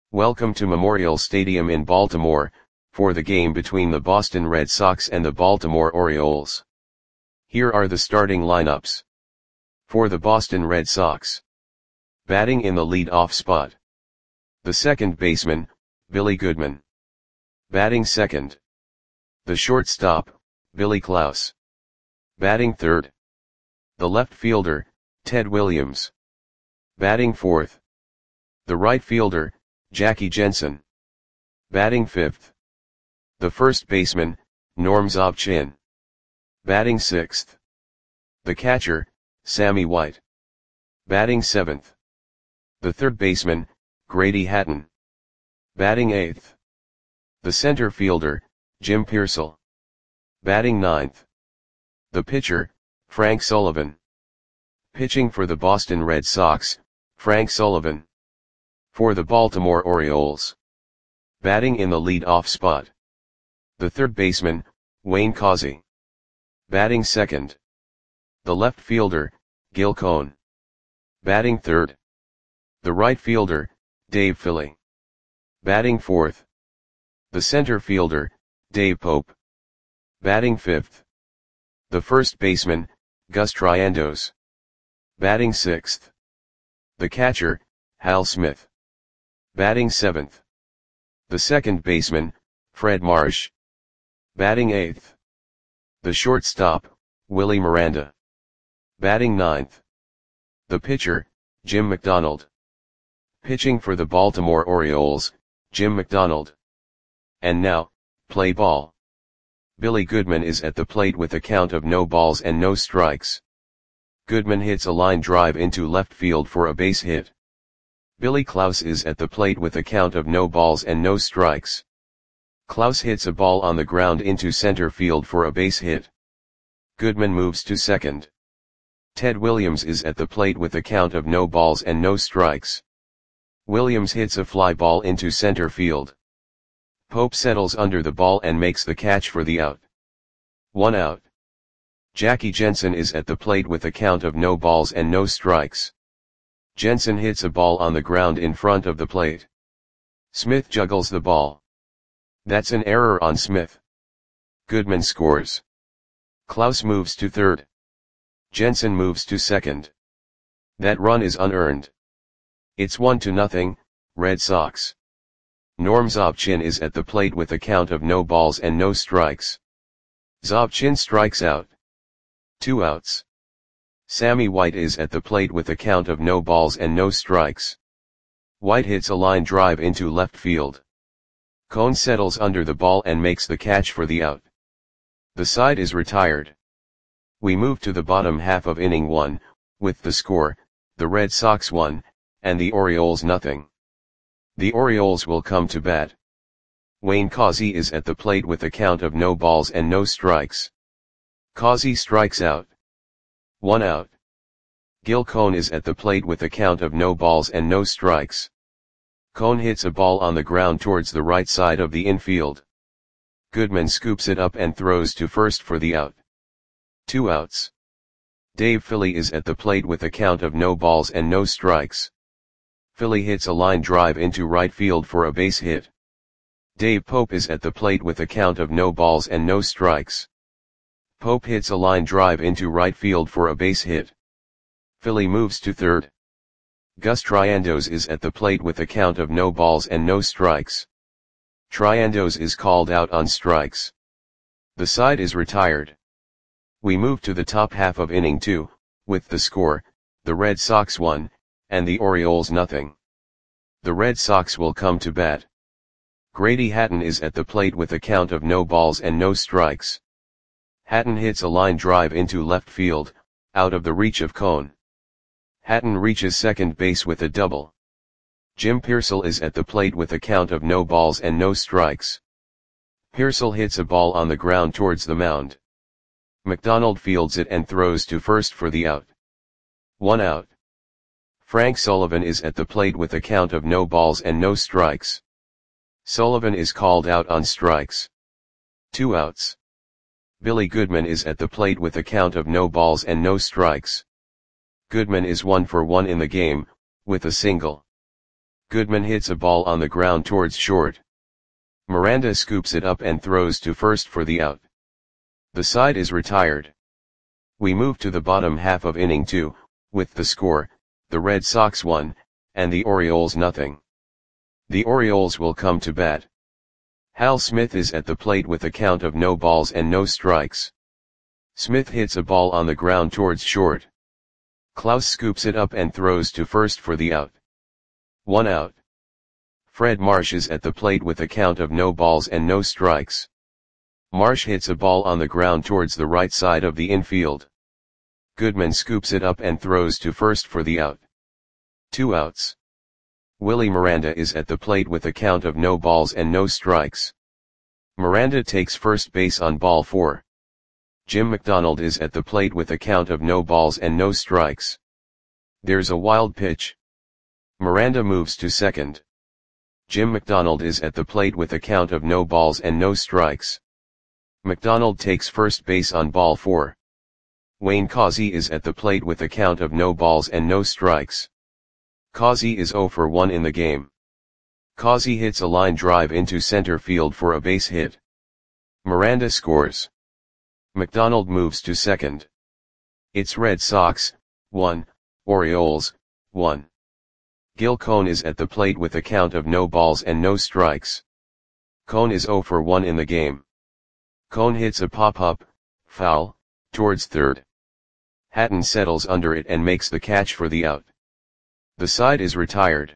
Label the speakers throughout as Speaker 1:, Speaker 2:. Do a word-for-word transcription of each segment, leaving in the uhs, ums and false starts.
Speaker 1: Welcome to Memorial Stadium in Baltimore, for the game between the Boston Red Sox and the Baltimore Orioles. Here are the starting lineups. For the Boston Red Sox. Batting in the lead-off spot. The second baseman, Billy Goodman. Batting second. The shortstop, Billy Klaus. Batting third. The left fielder, Ted Williams. Batting fourth. The right fielder, Jackie Jensen. Batting fifth. The first baseman, Norm Zobchin. Batting sixth. The catcher, Sammy White. Batting seventh. The third baseman, Grady Hatton. Batting eighth. The center fielder, Jim Piersall. Batting ninth. The pitcher, Frank Sullivan. Pitching for the Boston Red Sox, Frank Sullivan. For the Baltimore Orioles. Batting in the lead-off spot. The third baseman, Wayne Causey. Batting second. The left fielder, Gil Cohn. Batting third. The right fielder, Dave Philly. Batting fourth. The center fielder, Dave Pope. Batting fifth. The first baseman, Gus Triandos. Batting sixth. The catcher, Hal Smith. Batting seventh. The second baseman, Fred Marsh. Batting eighth. The shortstop, Willie Miranda. Batting ninth. The pitcher, Jim McDonald. Pitching for the Baltimore Orioles, Jim McDonald. And now, play ball. Billy Goodman is at the plate with a count of no balls and no strikes. Goodman hits a line drive into left field for a base hit. Billy Klaus is at the plate with a count of no balls and no strikes. Klaus hits a ball on the ground into center field for a base hit. Goodman moves to second. Ted Williams is at the plate with a count of no balls and no strikes. Williams hits a fly ball into center field. Pope settles under the ball and makes the catch for the out. One out. Jackie Jensen is at the plate with a count of no balls and no strikes. Jensen hits a ball on the ground in front of the plate. Smith juggles the ball. That's an error on Smith. Goodman scores. Klaus moves to third. Jensen moves to second. That run is unearned. It's one to nothing, Red Sox. Norm Zobchin is at the plate with a count of no balls and no strikes. Zobchin strikes out. Two outs. Sammy White is at the plate with a count of no balls and no strikes. White hits a line drive into left field. Cohn settles under the ball and makes the catch for the out. The side is retired. We move to the bottom half of inning one, with the score, the Red Sox one, and the Orioles nothing. The Orioles will come to bat. Wayne Causey is at the plate with a count of no balls and no strikes. Causey strikes out. One out. Gil Cohn is at the plate with a count of no balls and no strikes. Cohn hits a ball on the ground towards the right side of the infield. Goodman scoops it up and throws to first for the out. Two outs. Dave Philly is at the plate with a count of no balls and no strikes. Philly hits a line drive into right field for a base hit. Dave Pope is at the plate with a count of no balls and no strikes. Pope hits a line drive into right field for a base hit. Philly moves to third. Gus Triandos is at the plate with a count of no balls and no strikes. Triandos is called out on strikes. The side is retired. We move to the top half of inning two, with the score, the Red Sox one, and the Orioles nothing. The Red Sox will come to bat. Grady Hatton is at the plate with a count of no balls and no strikes. Hatton hits a line drive into left field, out of the reach of Cohn. Hatton reaches second base with a double. Jim Piersall is at the plate with a count of no balls and no strikes. Piersall hits a ball on the ground towards the mound. McDonald fields it and throws to first for the out. One out. Frank Sullivan is at the plate with a count of no balls and no strikes. Sullivan is called out on strikes. Two outs. Billy Goodman is at the plate with a count of no balls and no strikes. Goodman is one for one in the game, with a single. Goodman hits a ball on the ground towards short. Miranda scoops it up and throws to first for the out. The side is retired. We move to the bottom half of inning two, with the score, the Red Sox one, and the Orioles nothing. The Orioles will come to bat. Hal Smith is at the plate with a count of no balls and no strikes. Smith hits a ball on the ground towards short. Klaus scoops it up and throws to first for the out. One out. Fred Marsh is at the plate with a count of no balls and no strikes. Marsh hits a ball on the ground towards the right side of the infield. Goodman scoops it up and throws to first for the out. Two outs. Willie Miranda is at the plate with a count of no balls and no strikes. Miranda takes first base on ball four. Jim McDonald is at the plate with a count of no balls and no strikes. There's a wild pitch. Miranda moves to second. Jim McDonald is at the plate with a count of no balls and no strikes. McDonald takes first base on ball four. Wayne Causey is at the plate with a count of no balls and no strikes. Causey is oh for one in the game. Causey hits a line drive into center field for a base hit. Miranda scores. McDonald moves to second. It's Red Sox, one, Orioles, one. Gil Cone is at the plate with a count of no balls and no strikes. Cone is oh for one in the game. Cone hits a pop-up, foul, towards third. Hatton settles under it and makes the catch for the out. The side is retired.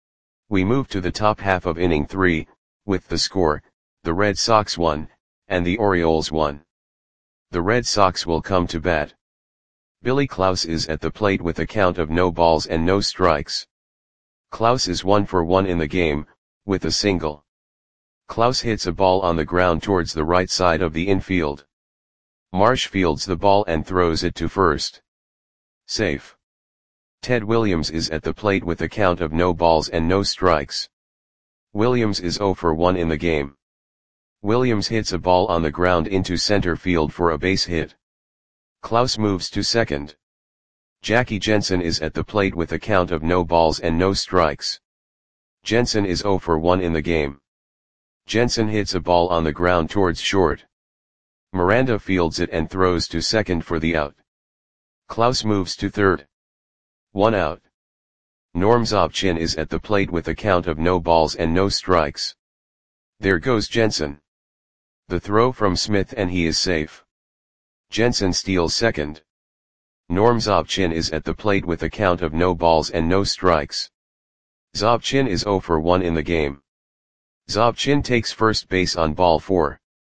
Speaker 1: We move to the top half of inning three, with the score, the Red Sox one, and the Orioles one. The Red Sox will come to bat. Billy Klaus is at the plate with a count of no balls and no strikes. Klaus is one for one in the game, with a single. Klaus hits a ball on the ground towards the right side of the infield. Marsh fields the ball and throws it to first. Safe. Ted Williams is at the plate with a count of no balls and no strikes. Williams is oh for one in the game. Williams hits a ball on the ground into center field for a base hit. Klaus moves to second. Jackie Jensen is at the plate with a count of no balls and no strikes. Jensen is oh for one in the game. Jensen hits a ball on the ground towards short. Miranda fields it and throws to second for the out. Klaus moves to third. One out. Norm Zobchin is at the plate with a count of no balls and no strikes. There goes Jensen. The throw from Smith and he is safe. Jensen steals second. Norm Zobchin is at the plate with a count of no balls and no strikes. Zobchin is oh for one in the game. Zobchin takes first base on ball four.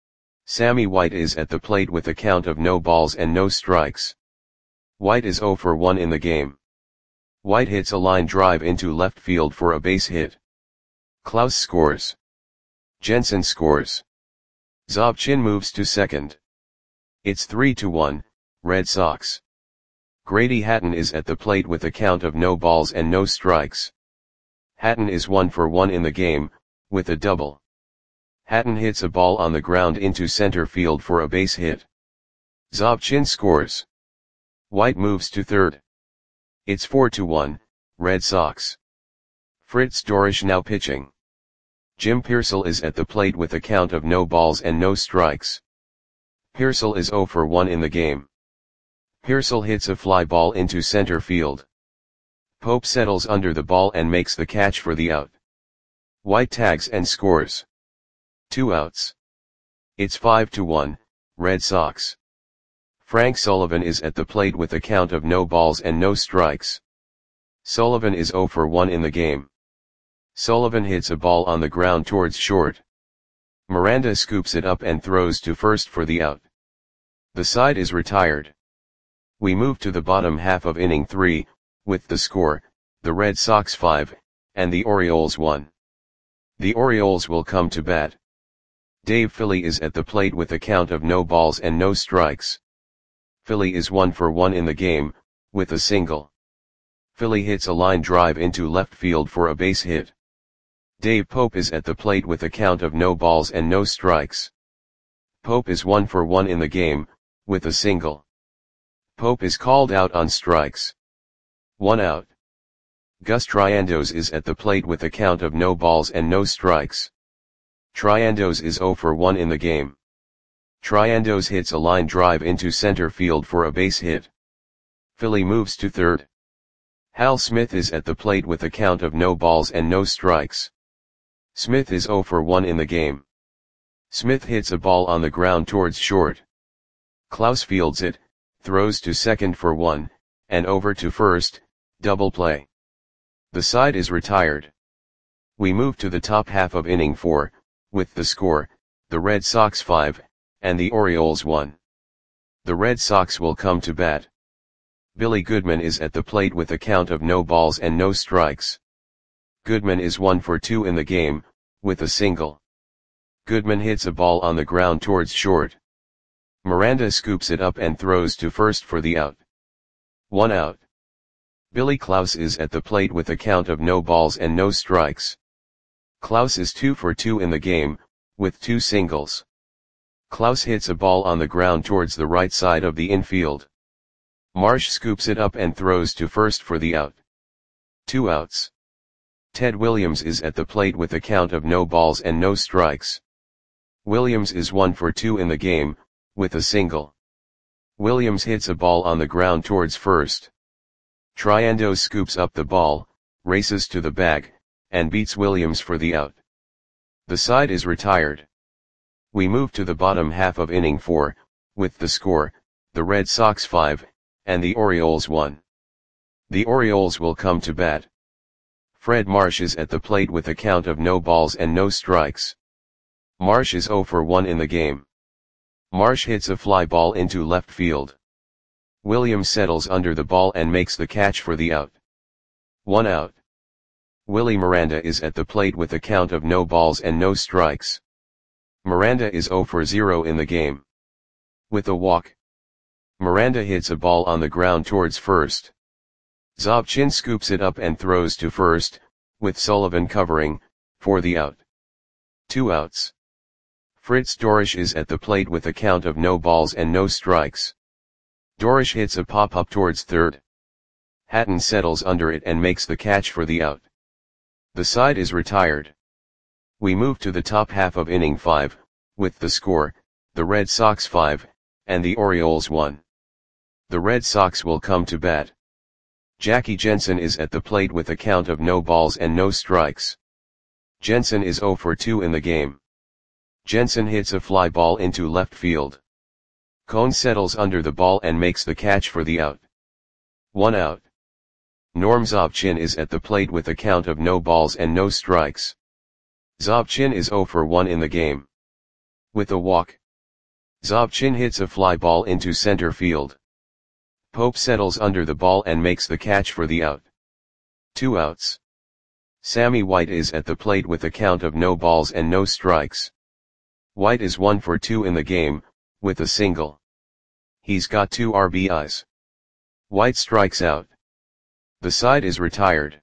Speaker 1: Sammy White is at the plate with a count of no balls and no strikes. White is oh for one in the game. White hits a line drive into left field for a base hit. Klaus scores. Jensen scores. Zobchin moves to second. It's three to one, Red Sox. Grady Hatton is at the plate with a count of no balls and no strikes. Hatton is one for one in the game, with a double. Hatton hits a ball on the ground into center field for a base hit. Zobchin scores. White moves to third. It's four to one, Red Sox. Fritz Dorisch now pitching. Jim Pearsall is at the plate with a count of no balls and no strikes. Pearsall is oh for one in the game. Pearsall hits a fly ball into center field. Pope settles under the ball and makes the catch for the out. White tags and scores. Two outs. It's five to one, Red Sox. Frank Sullivan is at the plate with a count of no balls and no strikes. Sullivan is oh for one in the game. Sullivan hits a ball on the ground towards short. Miranda scoops it up and throws to first for the out. The side is retired. We move to the bottom half of inning three, with the score, the Red Sox five, and the Orioles one. The Orioles will come to bat. Dave Philly is at the plate with a count of no balls and no strikes. Philly is one for one in the game, with a single. Philly hits a line drive into left field for a base hit. Dave Pope is at the plate with a count of no balls and no strikes. Pope is one for one in the game, with a single. Pope is called out on strikes. One out. Gus Triandos is at the plate with a count of no balls and no strikes. Triandos is zero for one in the game. Triandos hits a line drive into center field for a base hit. Philly moves to third. Hal Smith is at the plate with a count of no balls and no strikes. Smith is zero for one in the game. Smith hits a ball on the ground towards short. Klaus fields it, throws to second for one, and over to first, double play. The side is retired. We move to the top half of inning four, with the score, the Red Sox five, and the Orioles one. The Red Sox will come to bat. Billy Goodman is at the plate with a count of no balls and no strikes. Goodman is one for two in the game, with a single. Goodman hits a ball on the ground towards short. Miranda scoops it up and throws to first for the out. One out. Billy Klaus is at the plate with a count of no balls and no strikes. Klaus is two for two in the game, with two singles. Klaus hits a ball on the ground towards the right side of the infield. Marsh scoops it up and throws to first for the out. Two outs. Ted Williams is at the plate with a count of no balls and no strikes. Williams is one for two in the game, with a single. Williams hits a ball on the ground towards first. Triandos scoops up the ball, races to the bag, and beats Williams for the out. The side is retired. We move to the bottom half of inning four, with the score, the Red Sox five, and the Orioles one. The Orioles will come to bat. Fred Marsh is at the plate with a count of no balls and no strikes. Marsh is zero for one in the game. Marsh hits a fly ball into left field. Williams settles under the ball and makes the catch for the out. One out. Willie Miranda is at the plate with a count of no balls and no strikes. Miranda is zero for zero in the game. With a walk. Miranda hits a ball on the ground towards first. Zobchin scoops it up and throws to first, with Sullivan covering, for the out. Two outs. Fritz Dorisch is at the plate with a count of no balls and no strikes. Dorisch hits a pop-up towards third. Hatton settles under it and makes the catch for the out. The side is retired. We move to the top half of inning five, with the score, the Red Sox five, and the Orioles one. The Red Sox will come to bat. Jackie Jensen is at the plate with a count of no balls and no strikes. Jensen is zero for two in the game. Jensen hits a fly ball into left field. Cone settles under the ball and makes the catch for the out. One out. Norm Zobchin is at the plate with a count of no balls and no strikes. Zobchin is zero for one in the game. With a walk. Zobchin hits a fly ball into center field. Pope settles under the ball and makes the catch for the out. Two outs. Sammy White is at the plate with a count of no balls and no strikes. White is one for two in the game, with a single. He's got two R B Is. White strikes out. The side is retired.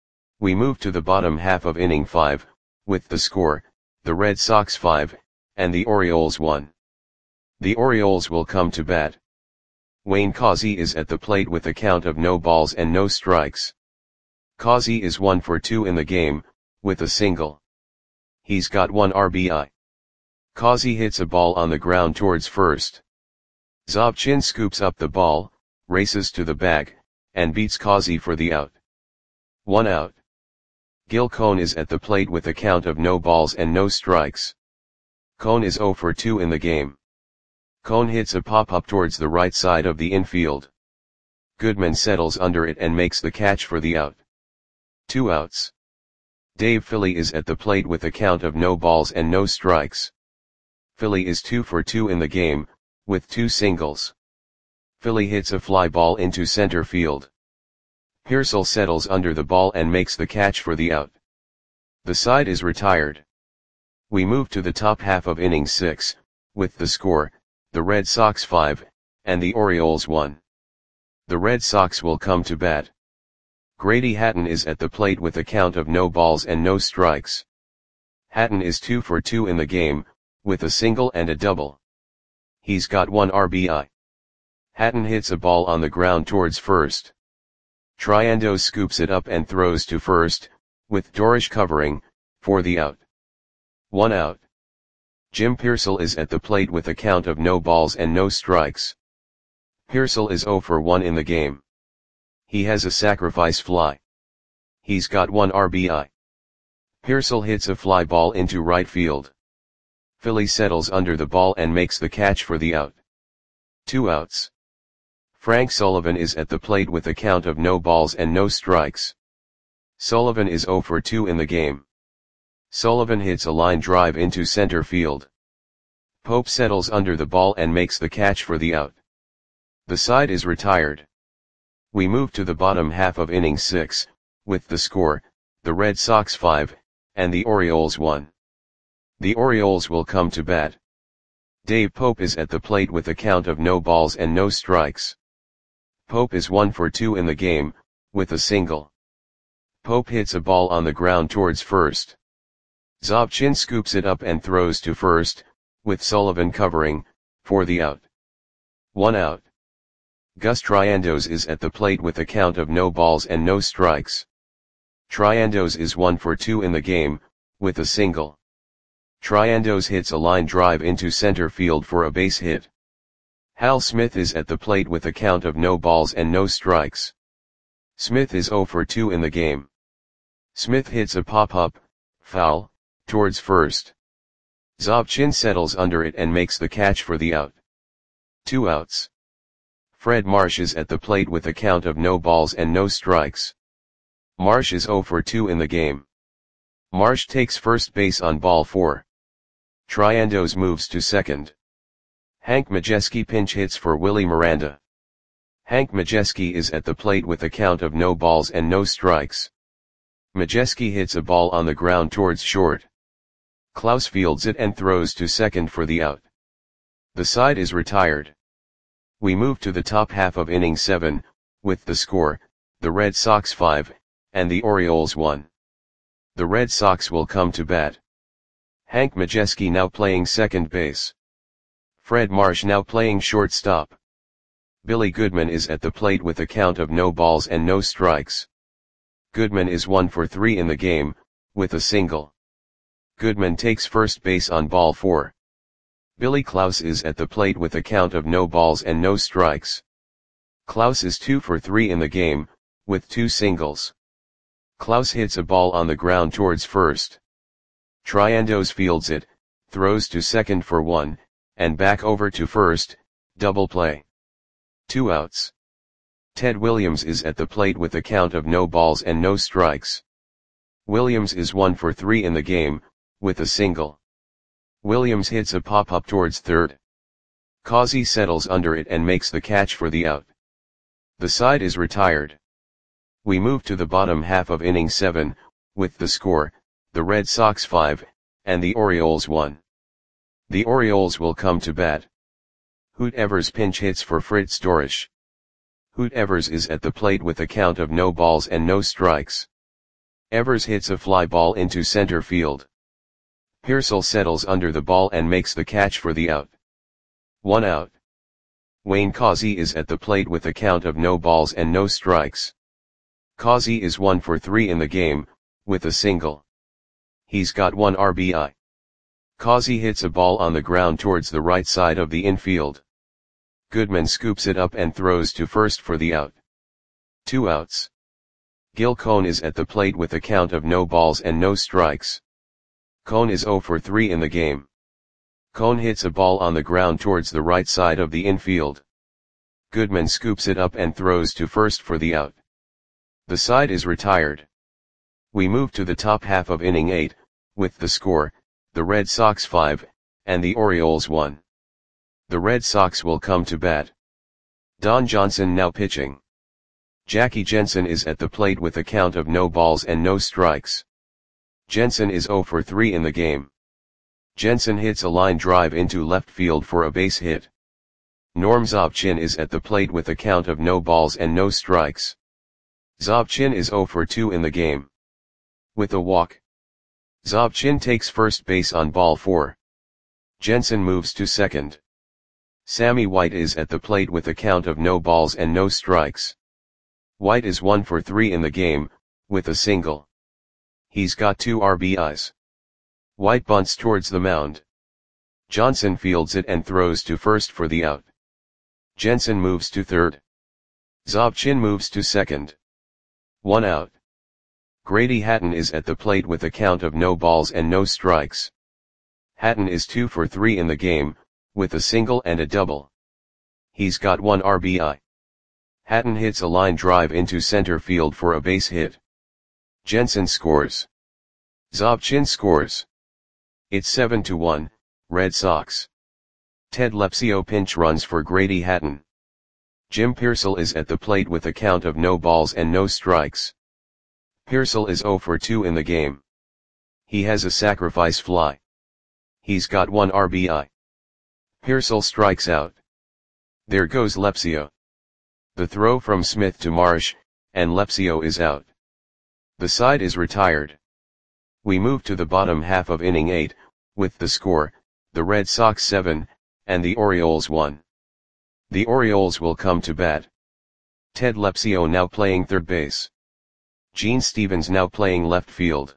Speaker 1: We move to the bottom half of inning five, with the score, the Red Sox five, and the Orioles one. The Orioles will come to bat. Wayne Causey is at the plate with a count of no balls and no strikes. Causey is one for two in the game, with a single. He's got one R B I. Causey hits a ball on the ground towards first. Zobchin scoops up the ball, races to the bag, and beats Causey for the out. One out. Gil Cone is at the plate with a count of no balls and no strikes. Cone is zero for two in the game. Cone hits a pop-up towards the right side of the infield. Goodman settles under it and makes the catch for the out. Two outs. Dave Philly is at the plate with a count of no balls and no strikes. Philly is two for two in the game, with two singles. Philly hits a fly ball into center field. Pearsall settles under the ball and makes the catch for the out. The side is retired. We move to the top half of inning six, with the score, the Red Sox five, and the Orioles one. The Red Sox will come to bat. Grady Hatton is at the plate with a count of no balls and no strikes. Hatton is two for two in the game, with a single and a double. He's got one R B I. Hatton hits a ball on the ground towards first. Triandos scoops it up and throws to first, with Dorish covering, for the out. One out. Jim Pearsall is at the plate with a count of no balls and no strikes. Pearsall is zero for one in the game. He has a sacrifice fly. He's got one R B I. Pearsall hits a fly ball into right field. Philly settles under the ball and makes the catch for the out. Two outs. Frank Sullivan is at the plate with a count of no balls and no strikes. Sullivan is zero for two in the game. Sullivan hits a line drive into center field. Pope settles under the ball and makes the catch for the out. The side is retired. We move to the bottom half of inning six, with the score, the Red Sox five, and the Orioles one. The Orioles will come to bat. Dave Pope is at the plate with a count of no balls and no strikes. Pope is one for two in the game, with a single. Pope hits a ball on the ground towards first. Zobchin scoops it up and throws to first, with Sullivan covering, for the out. One out. Gus Triandos is at the plate with a count of no balls and no strikes. Triandos is one for two in the game, with a single. Triandos hits a line drive into center field for a base hit. Hal Smith is at the plate with a count of no balls and no strikes. Smith is zero for two in the game. Smith hits a pop-up, foul, towards first. Zobchin settles under it and makes the catch for the out. Two outs. Fred Marsh is at the plate with a count of no balls and no strikes. Marsh is zero for two in the game. Marsh takes first base on ball four. Triandos moves to second. Hank Majeski pinch hits for Willie Miranda. Hank Majeski is at the plate with a count of no balls and no strikes. Majeski hits a ball on the ground towards short. Klaus fields it and throws to second for the out. The side is retired. We move to the top half of inning seven, with the score, the Red Sox five, and the Orioles one. The Red Sox will come to bat. Hank Majeski now playing second base. Fred Marsh now playing shortstop. Billy Goodman is at the plate with a count of no balls and no strikes. Goodman is one for three in the game, with a single. Goodman takes first base on ball four. Billy Klaus is at the plate with a count of no balls and no strikes. Klaus is two for three in the game, with two singles. Klaus hits a ball on the ground towards first. Triandos fields it, throws to second for one, and back over to first, double play. Two outs. Ted Williams is at the plate with a count of no balls and no strikes. Williams is one for three in the game, with a single. Williams hits a pop-up towards third. Causey settles under it and makes the catch for the out. The side is retired. We move to the bottom half of inning seven, with the score, the Red Sox five, and the Orioles one. The Orioles will come to bat. Hoot Evers pinch hits for Fritz Dorish. Hoot Evers is at the plate with a count of no balls and no strikes. Evers hits a fly ball into center field. Pearsall settles under the ball and makes the catch for the out. One out. Wayne Causey is at the plate with a count of no balls and no strikes. Causey is one for three in the game, with a single. He's got one R B I. Causey hits a ball on the ground towards the right side of the infield. Goodman scoops it up and throws to first for the out. Two outs. Gil Cone is at the plate with a count of no balls and no strikes. Cone is zero for three in the game. Cone hits a ball on the ground towards the right side of the infield. Goodman scoops it up and throws to first for the out. The side is retired. We move to the top half of inning eight, with the score, the Red Sox five, and the Orioles one. The Red Sox will come to bat. Don Johnson now pitching. Jackie Jensen is at the plate with a count of no balls and no strikes. Jensen is zero for three in the game. Jensen hits a line drive into left field for a base hit. Norm Zobchin is at the plate with a count of no balls and no strikes. Zobchin is zero for two in the game. With a walk. Zobchin takes first base on ball four. Jensen moves to second. Sammy White is at the plate with a count of no balls and no strikes. White is one for three in the game, with a single. He's got two R B Is. White bunts towards the mound. Johnson fields it and throws to first for the out. Jensen moves to third. Zobchin moves to second. One out. Grady Hatton is at the plate with a count of no balls and no strikes. Hatton is two for three in the game, with a single and a double. He's got one R B I. Hatton hits a line drive into center field for a base hit. Jensen scores. Zobchin scores. It's seven to one, Red Sox. Ted Lepsio pinch runs for Grady Hatton. Jim Pearsall is at the plate with a count of no balls and no strikes. Pearsall is zero for two in the game. He has a sacrifice fly. He's got one R B I. Pearsall strikes out. There goes Lepsio. The throw from Smith to Marsh, and Lepsio is out. The side is retired. We move to the bottom half of inning eight, with the score, the Red Sox seven, and the Orioles one. The Orioles will come to bat. Ted Lepsio now playing third base. Gene Stevens now playing left field.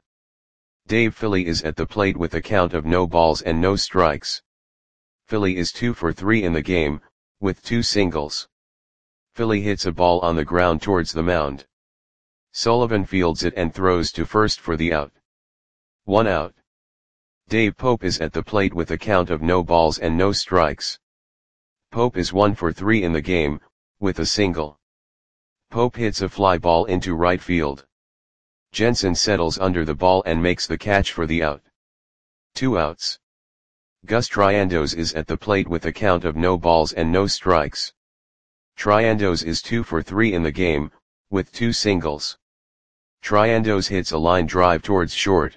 Speaker 1: Dave Philly is at the plate with a count of no balls and no strikes. Philly is two for three in the game, with two singles. Philly hits a ball on the ground towards the mound. Sullivan fields it and throws to first for the out. One out. Dave Pope is at the plate with a count of no balls and no strikes. Pope is one for three in the game, with a single. Pope hits a fly ball into right field. Jensen settles under the ball and makes the catch for the out. Two outs. Gus Triandos is at the plate with a count of no balls and no strikes. Triandos is two for three in the game, with two singles. Triandos hits a line drive towards short.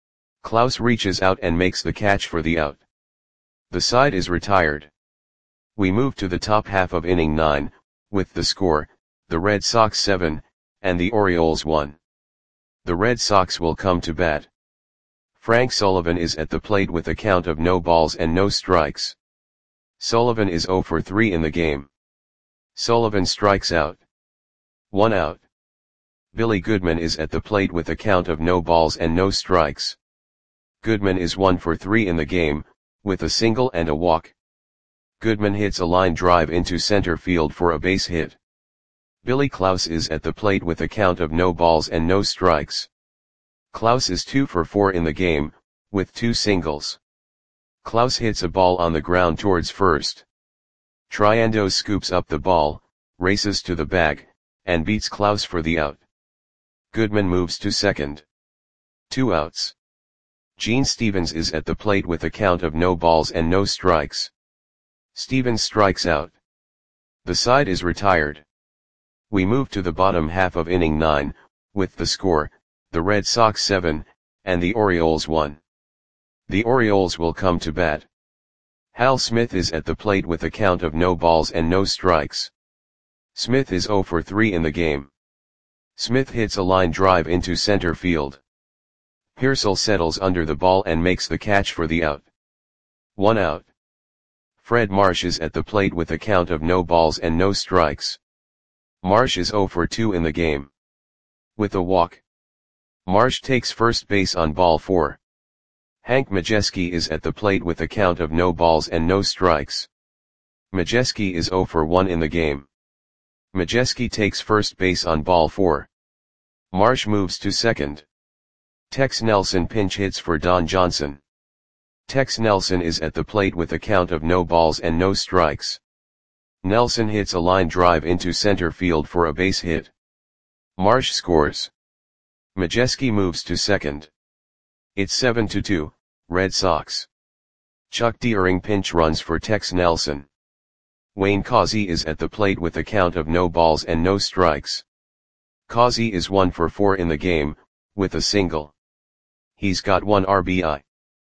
Speaker 1: Klaus reaches out and makes the catch for the out. The side is retired. We move to the top half of inning nine, with the score, the Red Sox seven, and the Orioles one. The Red Sox will come to bat. Frank Sullivan is at the plate with a count of no balls and no strikes. Sullivan is zero for three in the game. Sullivan strikes out. One out. Billy Goodman is at the plate with a count of no balls and no strikes. Goodman is one for three in the game, with a single and a walk. Goodman hits a line drive into center field for a base hit. Billy Klaus is at the plate with a count of no balls and no strikes. Klaus is two for four in the game, with two singles. Klaus hits a ball on the ground towards first. Triandos scoops up the ball, races to the bag, and beats Klaus for the out. Goodman moves to second. Two outs. Gene Stevens is at the plate with a count of no balls and no strikes. Stevens strikes out. The side is retired. We move to the bottom half of inning nine, with the score, the Red Sox seven, and the Orioles one. The Orioles will come to bat. Hal Smith is at the plate with a count of no balls and no strikes. Smith is zero for three in the game. Smith hits a line drive into center field. Pearsall settles under the ball and makes the catch for the out. One out. Fred Marsh is at the plate with a count of no balls and no strikes. Marsh is zero for two in the game. With a walk. Marsh takes first base on ball four. Hank Majeski is at the plate with a count of no balls and no strikes. Majeski is zero for one in the game. Majeski takes first base on ball four. Marsh moves to second. Tex Nelson pinch hits for Don Johnson. Tex Nelson is at the plate with a count of no balls and no strikes. Nelson hits a line drive into center field for a base hit. Marsh scores. Majeski moves to second. It's seven to two, Red Sox. Chuck Deering pinch runs for Tex Nelson. Wayne Causey is at the plate with a count of no balls and no strikes. Causey is one for four in the game, with a single. He's got one R B I.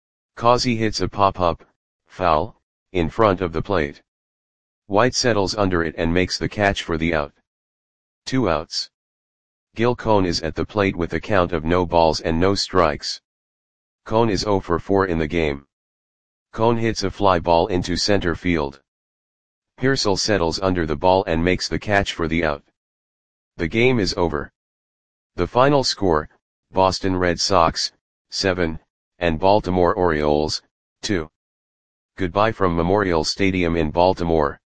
Speaker 1: Causey hits a pop-up, foul, in front of the plate. White settles under it and makes the catch for the out. Two outs. Gil Cone is at the plate with a count of no balls and no strikes. Cone is zero for four in the game. Cone hits a fly ball into center field. Pearsall settles under the ball and makes the catch for the out. The game is over. The final score, Boston Red Sox, seven, and Baltimore Orioles, two. Goodbye from Memorial Stadium in Baltimore.